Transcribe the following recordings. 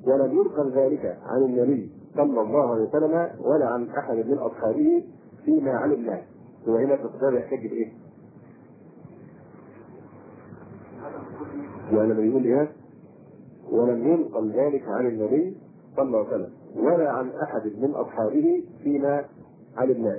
ولم ينقل ذلك عن النبي صلى الله عليه وسلم ولا عن احد من اصحابه فيما علمناه. وهنا الكتاب يحتاج بايه؟ ولما يقول ايه؟ ولم ينقل ذلك عن النبي صلى الله عليه وسلم ولا عن احد من اصحابه فيما علمناه.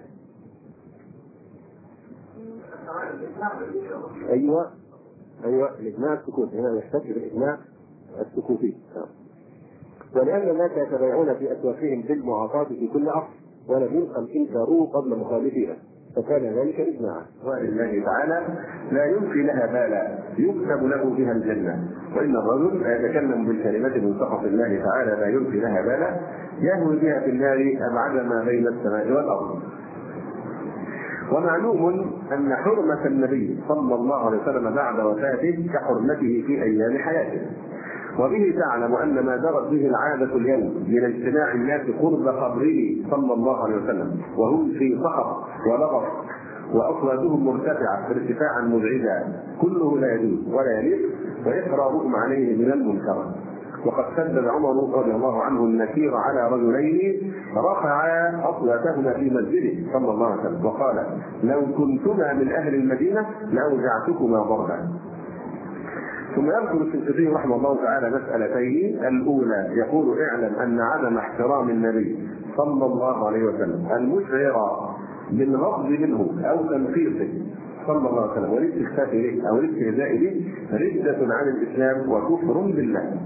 ايوه الاجماع السكوتي، هنا يحتاج بالاجماع السكوتي. ولان الناس يتبايعون في اسواقهم بالمعاطاه في كل عصر ولم ينقل انكاره قبل مخالفها فكان ذلك اجماعا. ولله تعالى لا يلقي لها بالا يكتب له بها الجنه، وان الرجل يتكلم بالكلمه من سخط الله تعالى لا يلقي لها بالا يهوي بها في النار ابعد ما بين السماء والارض. ومعلوم ان حرمه النبي صلى الله عليه وسلم بعد وفاته كحرمته في ايام حياته، وبه تعلم ان ما جرت به العاده اليوم من اجتماع الناس قرب قبره صلى الله عليه وسلم وهم في سخط ولغط واصواتهم مرتفعه ارتفاعا مزعجا كله لا يجوز ولا يليق، واقرارهم عليه من المنكرات. وقد سدد عمر رضي الله عنه النكير على رجلين رفعا اصواتهما في مسجده صلى الله عليه وسلم وقال: لو كنتما من اهل المدينه لاوجعتكما ضربا. ثم يذكر الشنقيطي رحمه الله تعالى مسألتين. الأولى يقول: اعلم أن عدم احترام النبي صلى الله عليه وسلم المشعر بالغضب منه أو تنقيصه صلى الله عليه وسلم والاستخفاف به أو الاستهزاء به ردة عن الإسلام وكفر بالله.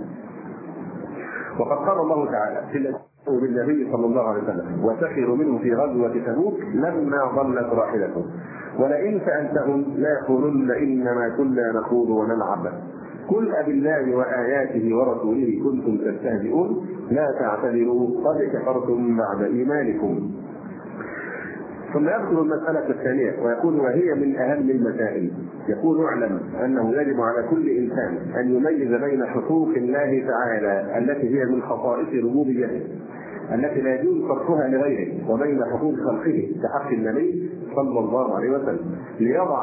وقد قال الله تعالى في بالنبي صلى الله عليه وسلم: وسخروا منه في غزوة تبوك لما ضلت راحلته ولئن سألتهم لا يقولن إنما كنا نخوض ونلعب قل أبالله وآياته ورسوله كنتم تستهزئون لا تعتذروا قد كفرتم بعد إيمانكم. ثم يذكر المسألة الثانية ويقول: وهي من أهم المسائل. يقول: اعلم أنه يجب على كل إنسان أن يميز بين حقوق الله تعالى التي هي من خصائص ربوبيته التي لا يجوز تركها لغيره وبين حقوق خلقه كحق النبي صلى الله عليه وسلم ليضع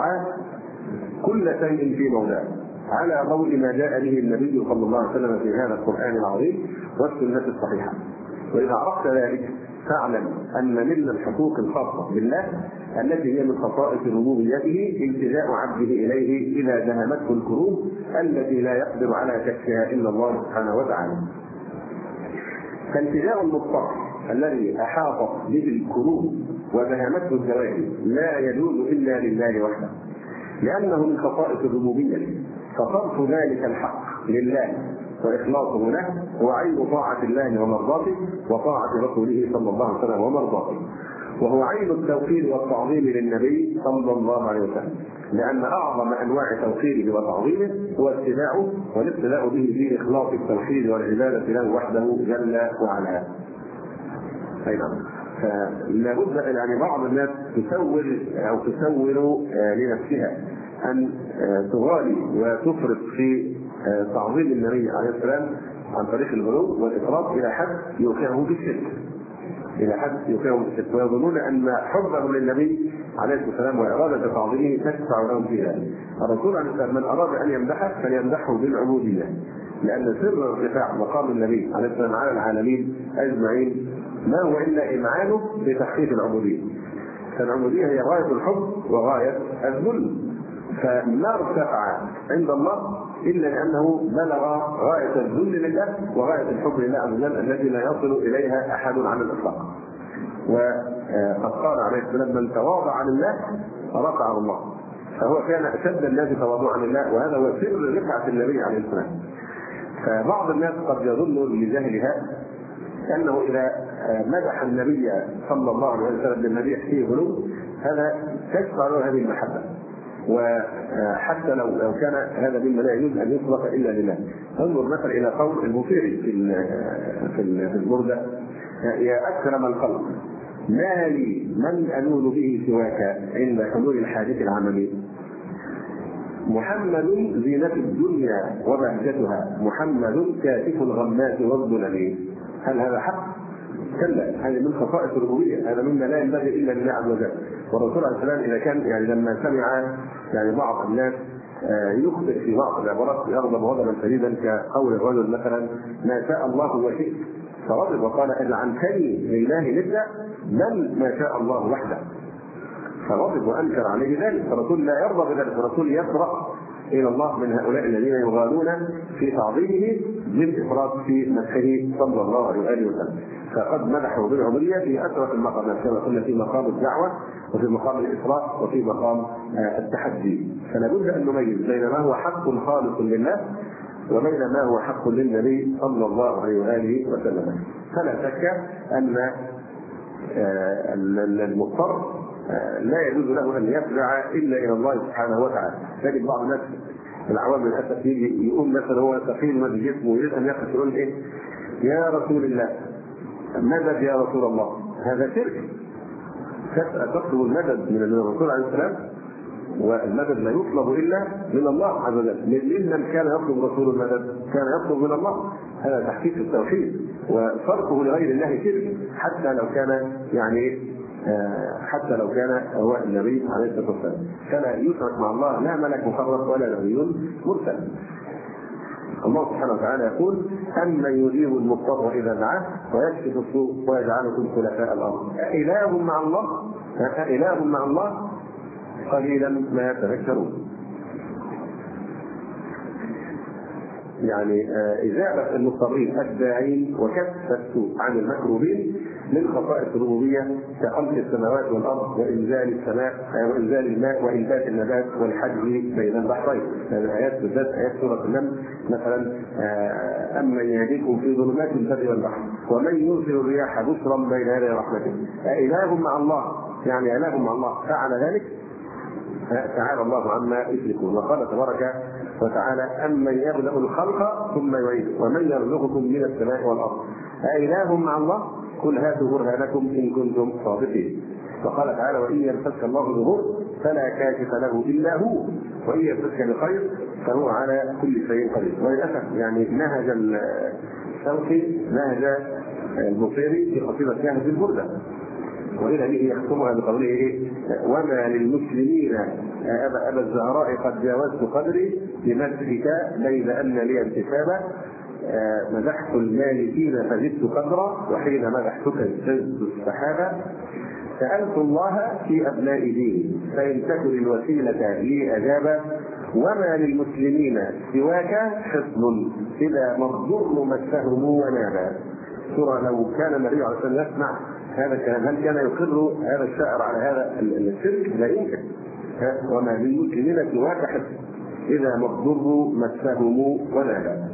كل شيء في موضعه على قول ما جاء به النبي صلى الله عليه وسلم في هذا القرآن العظيم والسنة الصحيحة. وإذا عرفت ذلك فاعلم أن من الحقوق الخاصة بالله التي هي من خصائص ربوبيته التجاء عبده إليه إذا دهمته الكروب التي لا يقدر على كشفها إلا الله سبحانه وتعالى. فالتجاء المضطر الذي أحاطت به الكروب ودهمته الزواج لا يجوز إلا لله وحده لأنه من خصائص الربوبية، فصرف ذلك الحق لله وإخلاصه له هو عين طاعة الله ومرضاته وطاعة رسوله صلى الله عليه وسلم ومرضاته، وهو عين التوقير والتعظيم للنبي صلى الله عليه وسلم، لأن أعظم أنواع توقيره وتعظيمه هو اتباعه والابتلاء به في إخلاص التوحيد والعبادة له وحده جل وعلا. أيضا فلا بد يعني بعض الناس تسول لنفسها أن تغالي وتفرط في تعظيم النبي عليه السلام عن طريق الغلو والإفراط إلى حد يوقعه بالشرك، ويظنون أن حبهم للنبي عليه السلام وإرادة تعظيمه تدفع لهم في ذلك. الرسول عليه السلام من أراد أن يمدحه فليمدحه بالعبودية، لأن سر ارتفاع مقام النبي عليه السلام على العالمين أجمعين ما هو إلا إمعانه بتحقيق العبودية، فالعبودية هي غاية الحب وغاية الذل، فما ارتفع عند الله إلا لأنه بلغ غاية الذل لله وغاية الحب لله عز وجل التي لا يصل إليها أحد على الإطلاق. وقد قال عليه السلام: من تواضع لله رفعه الله، فهو كان أشد الناس تواضعا لله، وهذا هو سر رفعة النبي عليه السلام. فبعض الناس قد يظن لجهلها أنه إذا مدح النبي صلى الله عليه وسلم بالمديح فيه غلو هذا تشفع له هذه المحبة، وحتى لو كان هذا مما لا يجوز ان يطلق الا لله. انظر مثلا الى قول البوصيري في البردة: يا اكرم الخلق ما لي من انول به سواك عند حلول الحادث العملي، محمد زينة الدنيا وبهجتها، محمد كاشف الغمات والظلم. هل هذا حق؟ كلا، هذه من خصائص الربوبيه، هذا مما لا ينبغي الا لله عز وجل. والرسول عليه السلام اذا كان يعني لما سمع يعني بعض الناس يخطئ في بعض العبارات يغضب غضبا شديدا كقول الرجل مثلا ما شاء الله وشئت، فغضب وقال اجعلتني لله ندا بل ما شاء الله وحده، فغضب وانكر عليه ذلك. فالرسول لا يرضى بذلك، الرسول يفرح الى الله من هؤلاء الذين يغالون في تعظيمه بالافراط في مدحه صلى الله عليه واله وسلم. فقد مدحه بالعبوديه في اشرف المقامات كما قلنا، في مقام الدعوه وفي مقام الافراط وفي مقام التحدي. فلا بد ان نميز بين ما هو حق خالص لله وبين ما هو حق للنبي صلى الله عليه واله وسلم. فلا شك ان المضطر لا يجوز له ان يفزع الا الى الله سبحانه وتعالى. تجد بعض الناس العوام للاسف يجي يقول مثلا هو ثقيل ما بجسمه ويريد ان يقف يقول ايه؟ يا رسول الله مدد يا رسول الله. هذا شرك. تطلب المدد من الرسول عليه السلام، والمدد لا يطلب الا من الله عز وجل. من كان يطلب رسول المدد كان يطلب من الله. هذا تحقيق التوحيد، وصرفه لغير الله شرك حتى لو كان حتى لو كان هو النبي عليه الصلاه والسلام. فلا يشرك مع الله لا ملك مقرب ولا نبي مرسل. الله سبحانه وتعالى يقول أمن يجيب المضطر إذا دعاه ويكشف السوء ويجعلكم خلفاء الأرض أإله مع الله؟ أإله مع الله؟ قليلا ما تذكرون. يعني إزالة المضطرين الداعين وكف السوء عن المكروبين من خصائص الربوبية كخلق السماوات والأرض وإنزال السماء وإنزال الماء وإنبات النبات والحج بين البحرين. هذه الآيات بالذات آيات سورة النمل مثلا أمن يهديكم في ظلمات البر والبحر ومن يرسل الرياح بشرا بين يدي رحمته أإله مع الله؟ يعني إله مع الله فعل ذلك؟ تعالى الله عما يشركون. وقال تبارك وتعالى أمن يبدأ الخلق ثم يعيده ومن يرزقكم من السماء والأرض أإله مع الله؟ قل هاتوا برهانكم إن كنتم صادقين. وقال تعالى وإن يمسسك الله بضر فلا كاشف له إلا هو وإن يمسسك بخير فهو على كل شيء قدير. وللأسف يعني نهج الشوقي نهج البصيري في قصيدة نهج البردة، وإلى به يختمها بقوله إيه؟ وما للمسلمين أبا الزهراء قد جاوزت قدري بمدحك بين أن لي انتسابا مدحت المالكين فزدت قدرا وحين مدحتك اجتزت السحابة سألت الله في أبناء ديني فإن تكن الوسيلة لي أجابا وما للمسلمين سواك حصن إذا ما الضر مسهم ونابا. ترى لو كان النبي عليه الصلاة والسلام يسمع هذا الكلام هل كان يقر هذا الشاعر على هذا الشرك؟ لا يمكن. وما للمسلمين سواك حصن إذا ما الضر مسهم ونابا.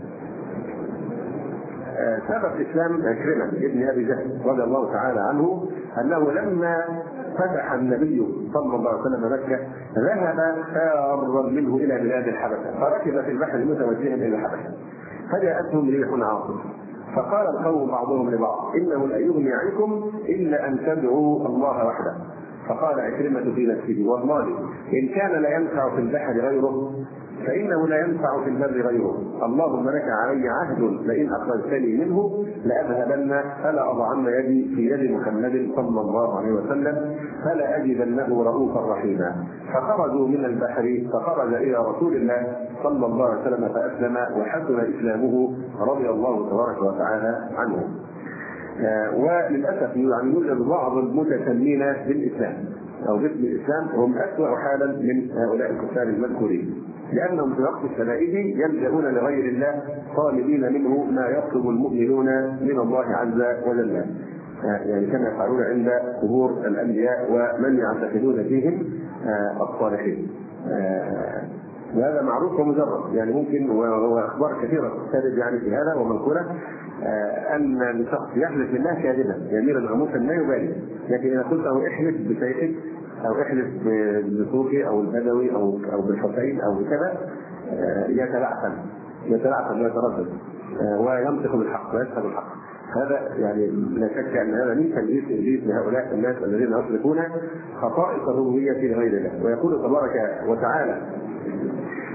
سبب اسلام عكرمة ابن ابي جهل رضي الله تعالى عنه انه لما فتح النبي صلى الله عليه وسلم مكه ذهب فارا منه الى بلاد الحبشه فركب في البحر متوجها الى الحبشه فجاءتهم ريح عاصف فقال القوم بعضهم لبعض انه لا يغني عنكم الا ان تدعوا الله وحده. فقال عكرمة في نفسه والله ان كان لا ينفع في البحر غيره فإنه لا ينفع في البر غيره. اللهم لك علي عهد لئن أخرجتني منه لأذهبن فلا أضعن يدي في يد محمد صلى الله عليه وسلم فلا أجدنه رؤوفا رحيما. فخرجوا من البحر فخرج إلى رسول الله صلى الله عليه وسلم فأسلم وحسن إسلامه رضي الله تبارك وتعالى عنه. وللأسف يعني يوجد بعض المتسمين بالإسلام أو باسم الإسلام هم أسوأ حالا من هؤلاء الكفار المذكورين، لأنهم في وقت الشدائد يلجؤون لغير الله طالبين منه ما يطلب المؤمنون من الله عز وجل، يعني كما يفعلون عند قبور الأنبياء ومن يعتقدون فيهم الصالحين. وهذا معروف ومجرد، يعني ممكن وأخبار كثيرة ترد يعني في هذا ومنقولة أن الشخص يحلف بالله كاذبا يمينا غموسا لا يبالي، لكن إذا قلت له احلف بشيخك أو احلف بصوفي أو البدوي أو بالحسين أو بكذا يتلعثم ويتردد وينطق بالحق ويسهل الحق. هذا يعني لا شك أن هذا من تلبيس إبليس لهؤلاء الناس الذين يصرفون خصائص الربوبية لغير الله. ويقول تبارك وتعالى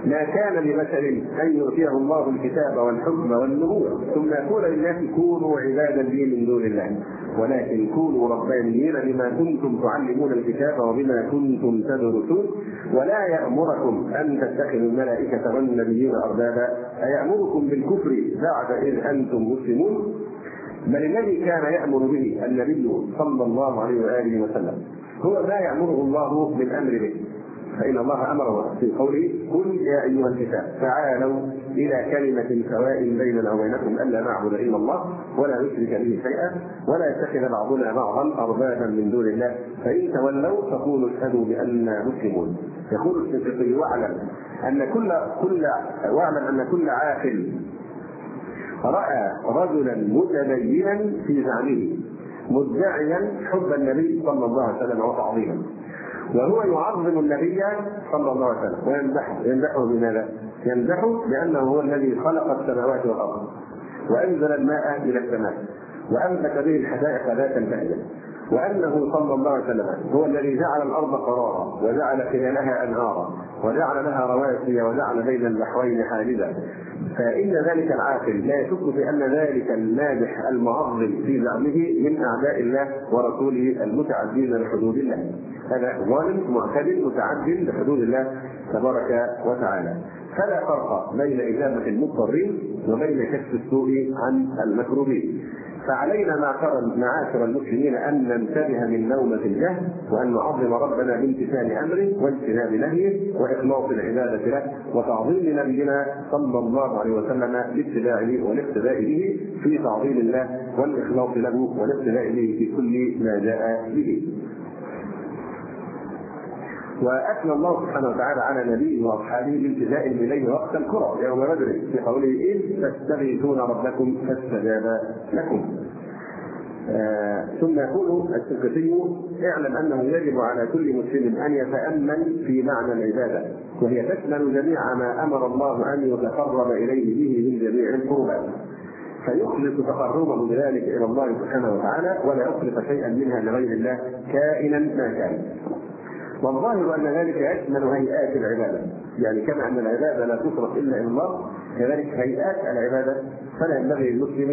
ما كان لبشر أن يؤتيه الله الكتاب والحكم والنبوة ثم يقول للناس كونوا عبادا لي من دون الله، ولكن كونوا ربانيين بما كنتم تعلمون الكتاب وبما كنتم تدرسون، ولا يأمركم أن تتخذوا الملائكة والنبيين أربابا أيأمركم بالكفر بعد إذ أنتم مسلمون. بل الذي كان يأمر به النبي صلى الله عليه وآله وسلم هو ما يأمره الله بالأمر به، فإن الله أمره في قوله قل يا أيها الكتاب تعالوا إلى كلمة سواء بيننا وبينكم ألا نعبد إلا الله ولا نشرك به شيئا ولا يتخذ بعضنا بعضا أربابا من دون الله فإن تولوا فقولوا اشهدوا بأننا مسلمون. يقول الشنقيطي واعلم أن كل عاقل رأى رجلا متدينا في زعمه مدعيا حب النبي صلى الله عليه وسلم وتعظيمه، وهو يعظم النبي صلى الله عليه وسلم ويمدحه بماذا؟ يمدحه بأنه هو الذي خلق السماوات والأرض وأنزل الماء إلى السماء وأنبت به الحدائق ذات البهجة، وأنه صلى الله عليه وسلم هو الذي جعل الأرض قرارا وجعل خلالها أنهارا وجعل لها رواسي وجعل بين البحرين حاجزا. فإن ذلك العاقل لا يشك في أن ذلك المادح المعظم في زعمه من أعداء الله ورسوله المتعدين لحدود الله، هذا ظالم معتد متعد لحدود الله تبارك وتعالى. فلا فرق بين إجابة المضطرين وبين كشف السوء عن المكروبين. فعلينا معاشر المسلمين أن ننتبه من نومة الجهل وأن نعظم ربنا بامتثال أمره واجتناب نهيه وإخلاص العبادة له وتعظيم نبينا صلى الله عليه وسلم باتباعه والاقتداء به في تعظيم الله والإخلاص له والاقتداء به في كل ما جاء به. وأثنى الله سبحانه وتعالى على نبيه وأصحابه بامتثال إليه وقت الكرة يوم بدر في قوله إذ تستغيثون ربكم فاستجاب لكم. ثم يقول الشنقيطي اعلم أنه يجب على كل مسلم أن يتأمل في معنى العبادة، وهي تشمل جميع ما أمر الله أن يتقرب إليه به من جميع القربات، فيخلص تقربه بذلك إلى الله سبحانه وتعالى ولا يصرف شيئا منها لغير الله كائنا ما كان. والظاهر أن ذلك يشمل هيئات العبادة، يعني كما أن العبادة لا تصرف إلا إلى الله كذلك هيئات العبادة فلا ينبغي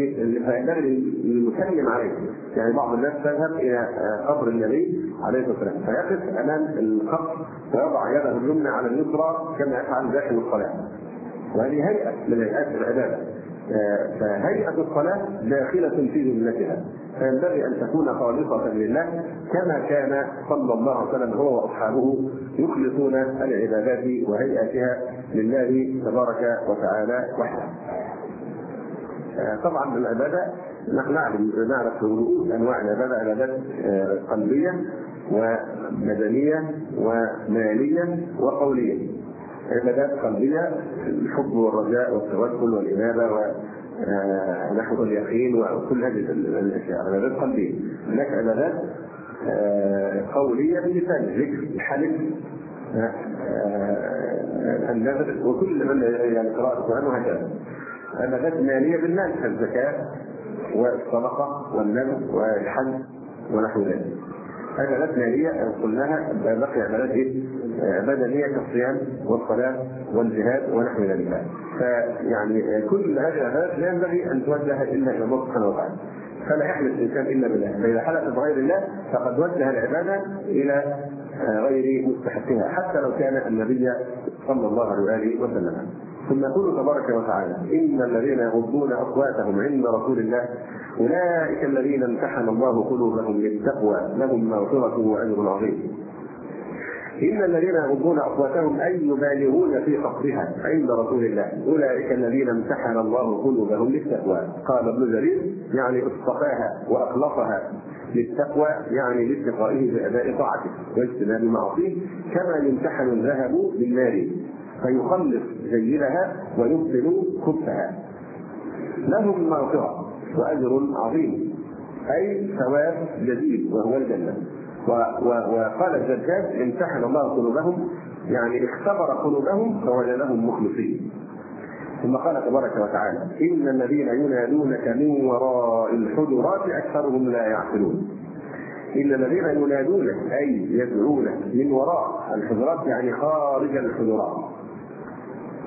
للمسلم عليه. يعني بعض الناس تذهب إلى قبر النبي عليه الصلاة والسلام فيقف أمام القبر ويضع يده اليمنى على اليسرى كما يفعل داخل الصلاة، وهذه هيئة من هيئات العبادة. فهيئة الصلاة داخلة في جملتها، فينبغي أن تكون خالصة لله كما كان صلى الله عليه وسلم هو وأصحابه يخلصون العبادات وهيئتها لله تبارك وتعالى وحده. طبعا العبادة نحن نعرف رؤوس أنواع العبادة: عبادات قلبية وبدنية ومالية وقولية. عبادات قلبية الحب والرجاء والتوكل والإنابة ونحو اليقين وكل هذه الأشياء عبادات قلبية. هناك عبادات قولية باللسان، ذكر، الحلف، النذر وكل من يعني قراءة القرآن وهكذا. عبادات مالية بالمال كالزكاة والصدقة والنذر والحج ونحو ذلك. عبادات مالية قلناها بقي عبادات بدنية كالصيام والصلاة والجهاد ونحو ذلك. فيعني كل هذه العبادات لا ينبغي أن توجه إلا إلى الله سبحانه وتعالى، فلا يحلف الإنسان إلا بالله، فإذا حلف بغير الله فقد وجه العبادة إلى غير مستحقها حتى لو كان النبي صلى الله عليه وسلم. ثم يقول تبارك وتعالى: إن الذين يغضون أصواتهم عند رسول الله أولئك الذين امتحن الله قلوبهم للتقوى لهم مغفرة وأجر عظيم. إن الذين يغضون أصواتهم أي يبالغون في قصدها عند رسول الله أولئك الذين امتحن الله قلوبهم للتقوى. قال ابن جرير يعني اصطفاها وأخلصها للتقوى، يعني لاتقائه بأداء طاعته واجتناب معصيه، كما يمتحن الذهب بالنار فيخلص جيدها ويبطل خبثها. لهم مغفرة وأجر عظيم، أي ثواب جزيل وهو الجنة. وقال الزجاج: امتحن الله قلوبهم، يعني اختبر قلوبهم فوجدهم مخلصين. ثم قال تبارك وتعالى: إن الذين ينادونك من وراء الحجرات أكثرهم لا يعقلون. إن الذين ينادونك أي يدعونك من وراء الحجرات يعني خارج الحجرات،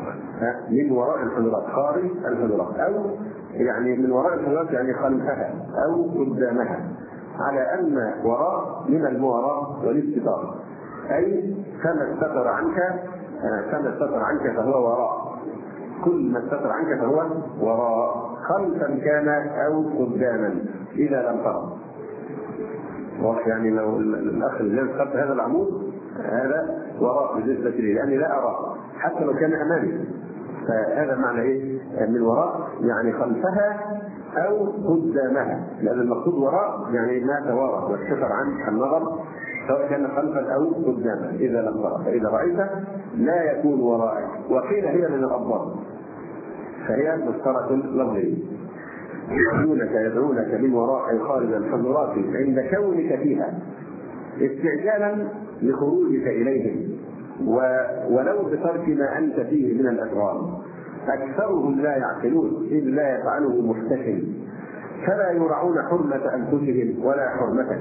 من وراء الحجرات، خارج الحجرات، أو يعني من وراء الحجرات يعني خلفها أو قدامها، على أن وراء من الموراء والاستتار، أي كما استتر عنك فهو وراء، كل ما استتر عنك فهو وراء، خلفا كان أو قداما إذا لم ترى. يعني لو الأخ الذي خلف هذا العمود هذا وراء بالنسبة لي، لأني لا أراه حتى لو كان أمامي. فهذا معنى إيه؟ من وراء يعني خلفها أو قدامها، لأن المقصود وراء يعني ما توارى واستتر عن النظر سواء كان خلفا أو قداما إذا لم ترى. فإذا رأيت لا يكون وراءك. وقيل هي من الأضداد، فهي مشترك لفظي. يدعونك من وراء خارج الحجرات عند كونك فيها استعجالا لخروجك إليهم، ولو بترك ما أنت فيه من الأشغال. أكثرهم لا يعقلون إذ لا يفعله محتشم، فلا يرعون حرمة أنفسهم ولا حرمتك.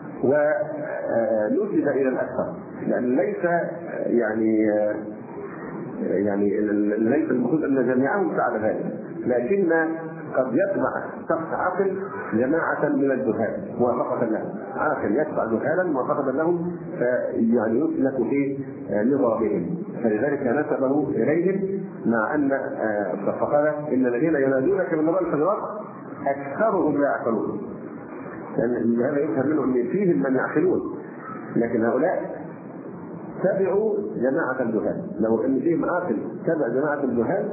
ونسب إلى الأكثر، لأن ليس يعني ليس المفروض أن جميعهم فعل ذلك، لكن قد يتبع شخص عاقل جماعة من الجهال موافقة لهم، عاقل يتبع جهالا موافقة لهم يعني يسلك في نظامهم، فلذلك نسبه إليهم. مع أن فقال إن الذين ينادونك من وراء الحجرات أكثرهم لا يعقلون، لأن هذا يفهم منه أن فيهم من يعقلون، لكن هؤلاء تبعوا جماعة الجهال. لو أن فيهم عاقل تبع جماعة الجهال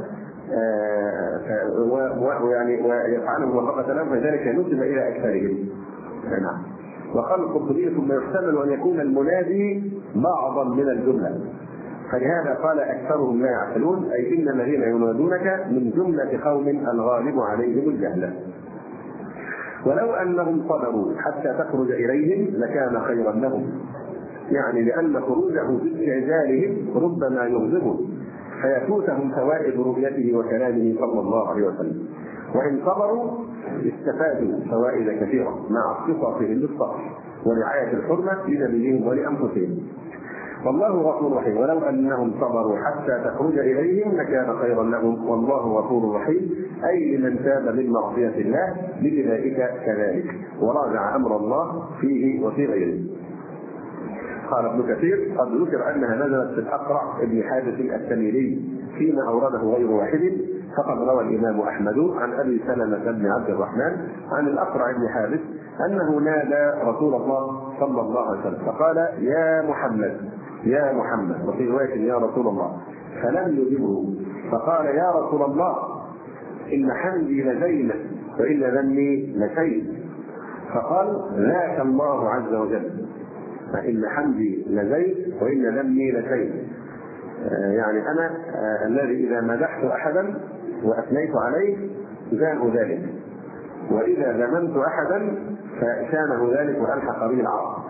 ويفعله موافقة لهم، فذلك نسب إلى أكثرهم. نعم. وقال القرطبي ثم يحتمل أن يكون المنادي بعضا من الجملة، فلهذا قال أكثرهم لا يعقلون، أي إن الذين ينادونك من جملة قوم الغالب عليهم الجهل. ولو أنهم صبروا حتى تخرج إليهم لكان خيرا لهم، يعني لأن خروجه باستعجالهم ربما يغضبهم فيفوتهم فوائد رؤيته وكلامه صلى الله عليه وسلم. وإن صبروا استفادوا فوائد كثيرة مع اختصاصهم للصبر ورعاية الحرمة لنبيهم ولأنفسهم. والله غفور رحيم. ولو أنهم صبروا حتى تخرج إليهم لكان خيرا لهم، والله غفور رحيم، أي لمن تاب من معصية الله بذلك كذلك وراجع أمر الله فيه وفي غيره. قال ابن كثير قد ذكر أنها نزلت في الأقرع بن حابس التميمي فيما أورده غير واحد، فقد روى الإمام أحمد عن أبي سلمة بن عبد الرحمن عن الأقرع بن حابس أنه نادى رسول الله صلى الله عليه وسلم فقال يا محمد يا محمد، وفي رواية يا رسول الله، فلم يجبه، فقال يا رسول الله إن حمدي لزين وإن ذمي لشيء، فقال ذاك الله عز وجل، فإن حمدي لزين وإن ذمي لشيء. يعني أنا الذي إذا مدحت أحدا وأثنيت عليه زان ذلك، وإذا ذممت أحدا فشانه ذلك وألحق به العار.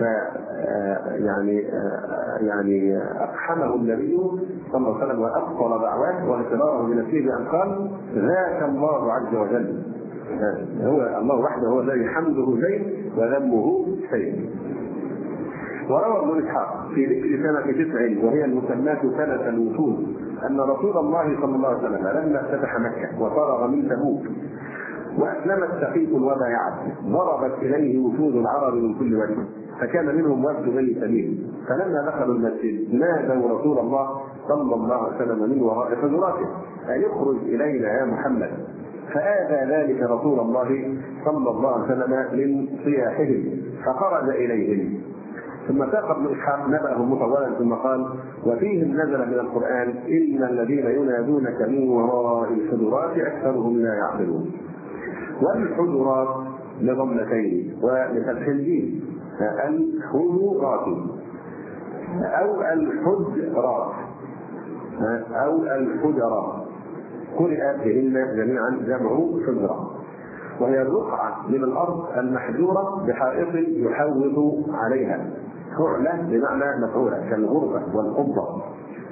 يعني أقحمه النبي صلى الله عليه وسلم وأبطل دعواه واعتباره بنفسه بأن قال ذاك الله عز وجل، هو الله وحده هو الذي حمده زين وذمه شيء. وروى ابن إسحاق في ذكر سنة 9 وهي المسماة سنة الوفود أن رسول الله صلى الله عليه وسلم لما افتتح مكة وفرغ من تبوك وأسلمت ثقيف وبايعت ضربت إليه وفود العرب من كل وجه، فكان منهم وفد بني تميم، فلما دخلوا المسجد نادوا رسول الله صلى الله عليه وسلم من وراء حجراته أن يخرج إلينا يا محمد، فآذى ذلك رسول الله صلى الله عليه وسلم من صياحهم فخرج إليهم. ثم ساق ابن إسحاق نبأهم مطولا ثم قال وفيهم نزل من القرآن إن الذين ينادونك من وراء الحجرات أكثرهم لا يعقلون. والحجرات لضمتين وبفتح الجيم الحجرات أو الحجرات أو الحجرات، قرئ بهن جميعا جمع حجرة، وهي الرقعة من الأرض المحجورة بحائط يحوط عليها، فعلة بمعنى مفعولة كالغربة والقبة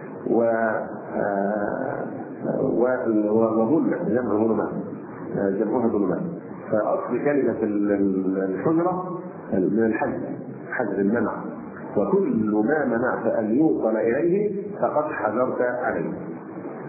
وظلمة جمع ظلمات جمعها ظلمات. فأصل كلمة الحجرة من الحجر المنع، وكل ما منعت أن يوصل إليه فقد حجرت عليه.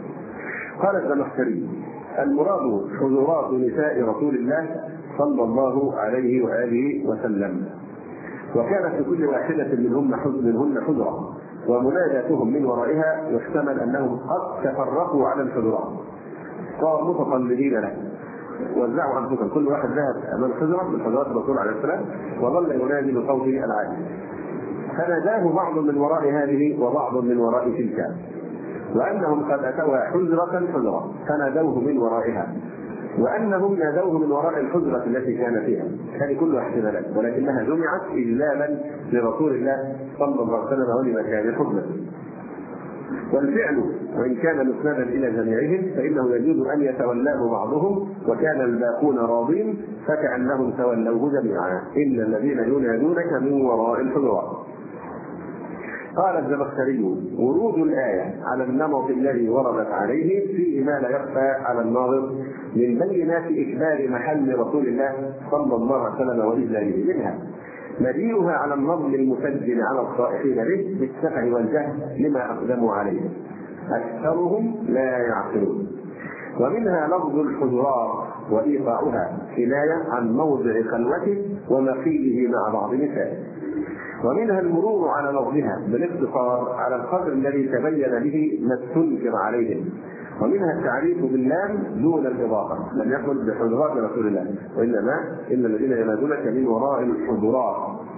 قال الزمخشري: المراد حجرات نساء رسول الله صلى الله عليه وآله وسلم، وكانت في كل واحدة منهن حجرة، ومناجاتهم من ورائها يحتمل أنهم قد تفرقوا على الحجرات صاروا متطلبين له، وزعوا أنفسهم، كل واحد ذهب أمام حجرة من حجرات الرسول عليه السلام وظل ينادي بصوته العالي، فناداه بعض من وراء هذه وبعض من وراء تلك، وأنهم قد أتوها حجرة فنادوه من ورائها، وأنهم نادوه من وراء الحجرة التي كان فيها. هذه كلها احتمالات، ولكنها جمعت إجلالا لرسول الله صلى الله عليه وسلم ولمكان حكمته. والفعل وإن كان مسندا إلى جميعهم فإنه يجوز أن يتولاه بعضهم وكان الباقون راضين فكأنهم تولوه جميعا، إلا الذين ينادونك من وراء الحجرات. قال الزمخشري: ورود الآية على النمط الذي وردت عليه فيه ما لا يخفى على الناظر من بينات إكبار محل رسول الله صلى الله عليه وسلم وإجلاله، منها مجيئها على النظم المسجل على الصائحين به بالسفه والجهل لما أقدموا عليه، أكثرهم لا يعقلون. ومنها لفظ الحجرات وإيقاعها كناية عن موضع خلوته ومقيله مع بعض نسائه. ومنها المرور على لفظها بالاقتصار على القدر الذي تبين به ما استنكر عليهم. ومنها التعريف باللام دون الإضافة، لم يقل بحجرات رسول الله، وإنما إن الذين ينادونك من وراء الحجرات.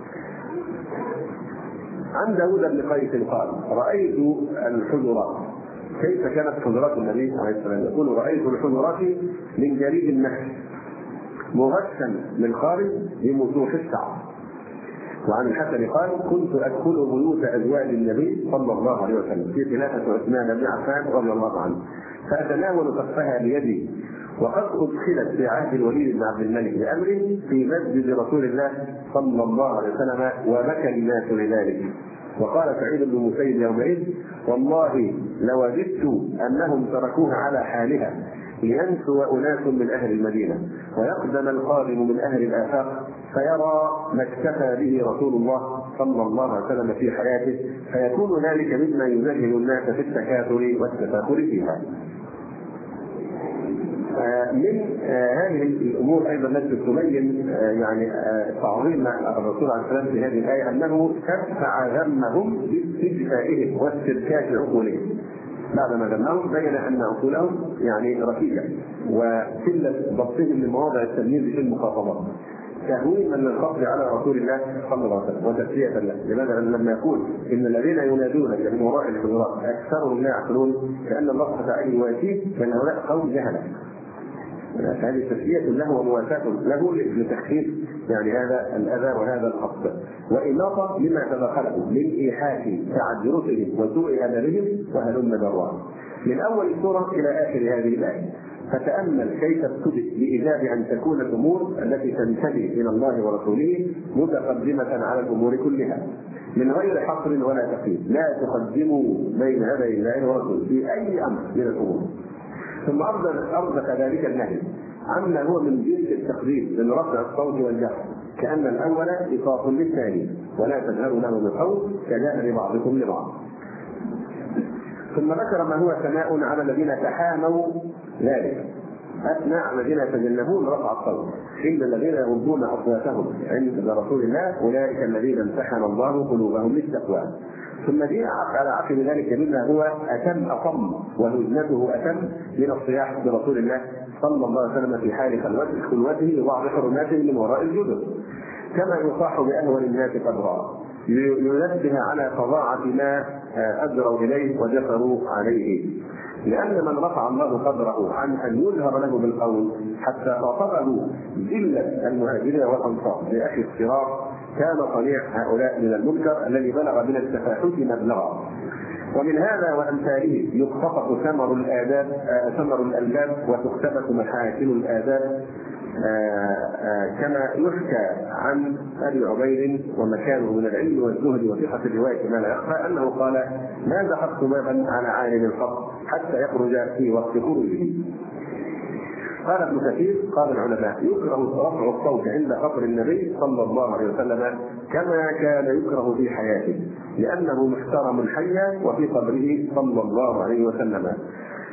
عن داود بن قيس قال: رأيت الحجرات. كيف كانت حجرات النبي عليه السلام؟ يقول: رأيت الحجرات من جريد النخل مغشا من خارج بمسوح الشعر. وعن الحسن قال: كنت أدخل بيوت أزواج النبي صلى الله عليه وسلم في خلافة عثمان بن عفان رضي الله عنه فأتناول كفها بيدي، وقد أدخلت في عهد الوليد بن عبد الملك بأمره في مسجد رسول الله صلى الله عليه وسلم، وبكى الناس لذلك. وقال سعيد بن المسيب يومئذ: والله لوددت أنهم تركوها على حالها لينسو أناس من أهل المدينة ويقدم القادم من أهل الآفاق فيرى ما اكتفى به رسول الله صلى الله عليه وسلم في حياته، فيكون ذلك مما يزهد الناس في التكاثر والتفاخر فيها. من هذه الامور ايضا التي تبين يعني تعظيم الرسول عليه السلام في هذه الايه انه كفع ذمهم باستجفائهم واستركاك عقولهم. بعدما ذمهم بين ان عقولهم يعني ركيكه وقله ضبطهم لمواضع التمييز في المخاطبات، تهويما للخطر على رسول الله صلى الله عليه وسلم وتسليه له. لماذا؟ لما يقول ان الذين ينادون من وراء الحجرات اكثرهم لا يعقلون، كان الله تعالى يواسيه بان هؤلاء قوم جهله. هذه تسليه له ومواساة له لتخفيف يعني هذا الاذى وهذا الخطر، وإناطة لما تدخله من ايحاء تعجرتهم وسوء ادبهم وهلم جرا من اول السوره الى اخر هذه الايه. فتأمل كيف ابتدت بإيجاب أن تكون الأمور التي تنتهي إلى الله ورسوله متقدمة على الأمور كلها من غير حصر ولا تقييد. لا تقدموا بين يدي الله ورسوله في أي أمر من الأمور. ثم أردف ذلك النهي عما هو من جنس التقديم من رفع الصوت والجهر، كأن الأول إضافة للثاني، ولا تجهروا له بالقول كجهر بعضكم لبعض. ثم ذكر ما هو ثناء على الذين تحاموا ذلك، أثنى على الذين يتجنبون رفع الصوت، إن الذين يغضون أصواتهم عند رسول الله أولئك الذين امتحن الله قلوبهم للتقوى. ثم جاء على عقب ذلك مما هو أتم أصم وهجنته أتم من الصياح برسول الله صلى الله عليه وسلم في حال خلوته وبعض حرماته من وراء الجدر، كما يصاح بأهون الناس قدرا، ينبه على فظاعة ما أجروا إليه وجفروا عليه. لأن من رفع الله قدره عن أن يظهر له بالقول حتى خاطبه ذلة المهاجرين والأنصار لأخي الصراط كان صنيع هؤلاء من المنكر الذي بلغ من التفاحش مبلغا. ومن هذا وأمثاله يقتطف ثمر الألباب وتختبس محاسن الآداب، كما يحكى عن أبي عبيد ومكانه من العلم والزهد وثقة الرواية ما لا يخفى أنه قال: ما دخلت بابا على عالم الخط حتى يخرج في وقت خروجه. قال ابن كثير: قال العلماء: يكره رفع الصوت عند خطر النبي صلى الله عليه وسلم كما كان يكره في حياته، لأنه محترم حيا وفي قبره صلى الله عليه وسلم.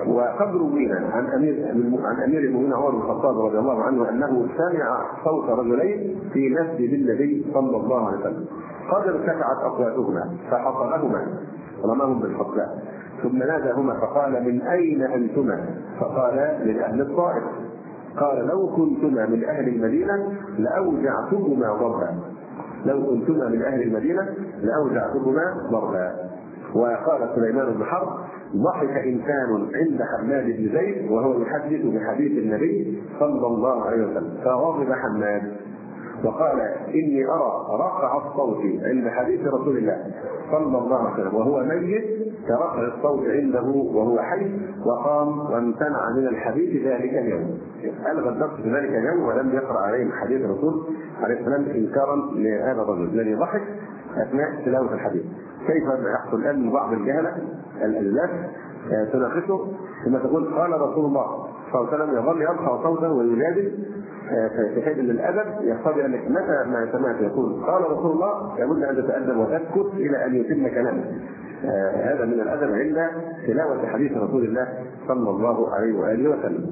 وقد روينا عن امير المؤمنين عمر بن الخطاب رضي الله عنه انه سمع صوت رجلين في مسجد النبي صلى الله عليه وسلم قد ارتفعت اصواتهما فحصلهما رماهم بالحصباء ثم ناداهما فقال من اين انتما؟ فقال من اهل الطائف. قال لو كنتما من اهل المدينه لاوجعتكما ضربا. لو كنتما من اهل المدينه لاوجعتكما ضربا. وقال سليمان بن حرب ضحك انسان عند حماد بن زيد وهو يحدث بحديث النبي صلى الله عليه وسلم فغضب حماد وقال اني ارى رفع الصوت عند حديث رسول الله صلى الله عليه وسلم وهو ميت كرفع الصوت عنده وهو حي، وقام وامتنع من الحديث ذلك اليوم. الغى النص في ذلك اليوم ولم يقرا عليهم حديث الرسول عليه السلام انكارا لهذا الرجل الذي ضحك اثناء تلاوه الحديث. كيف يحصل الان بعض الجهله الالات تناقشه ثم تقول قال رسول الله صلى الله عليه وسلم، يظل يرفع صوته ويجادل في شيء من الادب يقتضي انك متى ما سمعت يقول قال رسول الله لابد ان تتادب وتسكت الى ان يتم كلامه. هذا من الادب عند تلاوه حديث رسول الله صلى الله عليه واله وسلم.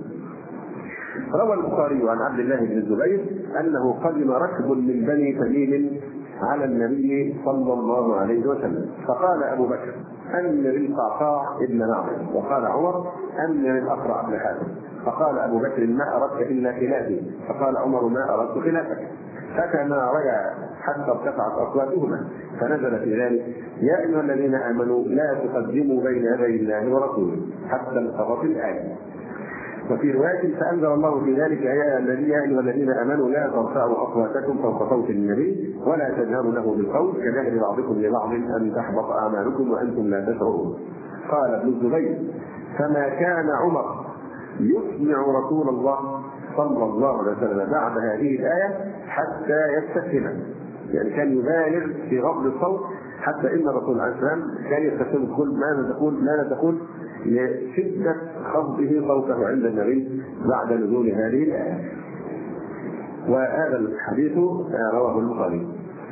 روى البخاري عن عبد الله بن الزبير انه قدم ركب من بني تميم على النبي صلى الله عليه وسلم فقال ابو بكر امر القعقاع ابن معبد، وقال عمر امر الاقرع بن حاتم، فقال ابو بكر ما اردت الا خلافي، فقال عمر ما اردت خلافك، فكما رجع حتى ارتفعت اصواتهما فنزل في ذلك يا ايها الذين امنوا لا تقدموا بين يدي الله ورسوله حتى انقضت الايه. وفي روايه فانزل الله في ذلك يا ايها الذين امنوا لا ترفعوا اصواتكم فوق صوت النبي ولا تجهروا له بالقول كجهر بعضكم لبعض ان تحبط اعمالكم وانتم لا تشعرون. قال ابن الزبير فما كان عمر يسمع رسول الله صلى الله عليه وسلم بعد هذه الايه حتى يستفهم، يعني كان يبالغ في غض الصوت حتى ان الرسول عليه السلام كان يستفهم يقول ماذا تقول لشده خفضه صوته عند النبي بعد نزول هذه الايه. وهذا الحديث رواه البخاري.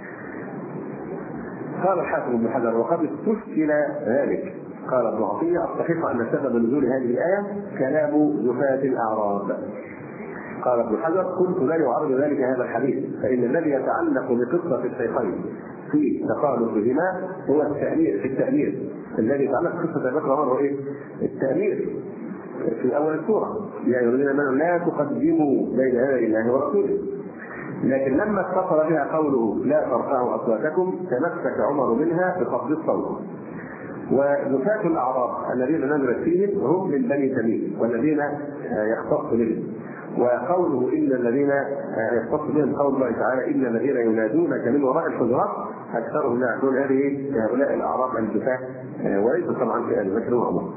قال الحافظ ابن حجر وقد استشكل ذلك. قال ابن عطيه الصحيح ان سبب نزول هذه الايه كلام زفاة الاعراب. قال ابن حجر كنت لا يعرض ذلك هذا الحديث فان الذي يتعلق بقصه الشيخين في تقالبهما هو التأمير في التأمير. الذي يتعلق بقصه ابي بكر وعمر هو ايه؟ التأمير في اول السوره يا ايها الذين امنوا لا تقدموا بين يدي الله ورسوله. لكن لما اتصل بها قوله لا ترفعوا اصواتكم تمسك عمر منها بخفض الصوت. وزكاة الاعراب الذين نزلت فيهم هم من بني تميم والذين يختص بهم. وقوله ان الذين يختص بهم قول الله تعالى ان الذين ينادونك من وراء الحجرات اكثرهم لا يعرفون هؤلاء الاعراب الزكاة وليس طبعا في ابي بكر وعمر.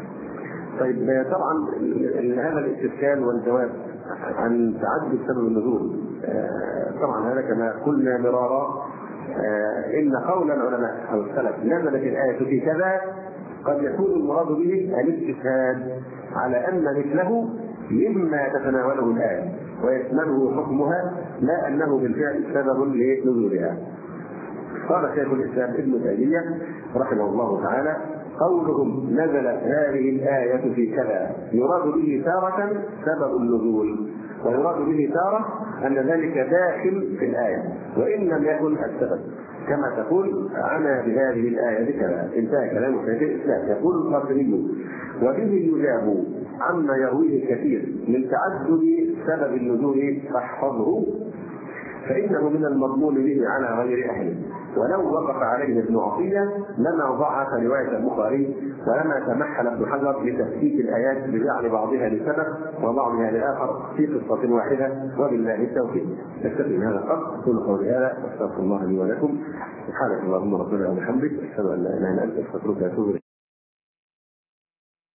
طيب طبعا هذا الاستشكال والجواب عن تعدد سبب النزول طبعا هذا كما قلنا مرارا ان قول العلماء او السلف نزلت الايه في كذا قد يكون المراد به الاستشهاد على ان مثله مما تتناوله الايه ويشمله حكمها لا انه بالفعل سبب لنزولها. قال شيخ الاسلام ابن تيميه رحمه الله تعالى قولهم نزلت هذه الآية في كذا يراد به تارة سبب النزول ويراد به تارة أن ذلك داخل في الآية وإن لم يكن السبب كما تقول عنا بهذه الآية كذا. انتهى كلام شيخ الإسلام. يقول القاسمي وبه يجاب عما يرويه كثير من تعدد سبب النزول فاحفظه فإنه من المضمون به على غير أهله. ولو وقف عليه ابن عطية لما ضعف رواية البخاري ولما تمحل ابن حجر لتفكيك الآيات بجعل بعضها لسبب وبعضها لآخر في قصة واحدة وبالله التوفيق. نكتفي بهذا القدر. أقول قولي هذا واستغفر الله لي ولكم. سبحانك اللهم ربنا وبحمدك أشهد أن لا إله إلا أنت أستغفرك وأتوب إليك.